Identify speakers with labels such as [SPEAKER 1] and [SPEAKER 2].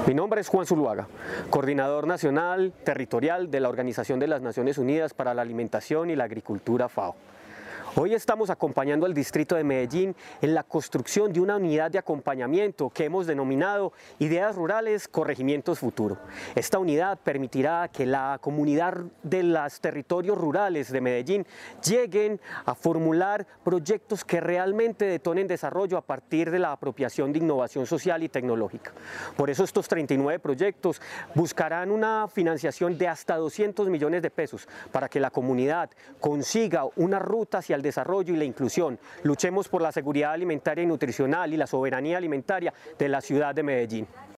[SPEAKER 1] Mi nombre es Juan Zuluaga, coordinador nacional territorial de la Organización de las Naciones Unidas para la Alimentación y la Agricultura FAO. Hoy estamos acompañando al distrito de Medellín en la construcción de una unidad de acompañamiento que hemos denominado Ideas Rurales Corregimientos Futuro. Esta unidad permitirá que la comunidad de los territorios rurales de Medellín lleguen a formular proyectos que realmente detonen desarrollo a partir de la apropiación de innovación social y tecnológica. Por eso estos 39 proyectos buscarán una financiación de hasta 200 millones de pesos para que la comunidad consiga una ruta hacia el desarrollo y la inclusión. Luchemos por la seguridad alimentaria y nutricional y la soberanía alimentaria de la ciudad de Medellín.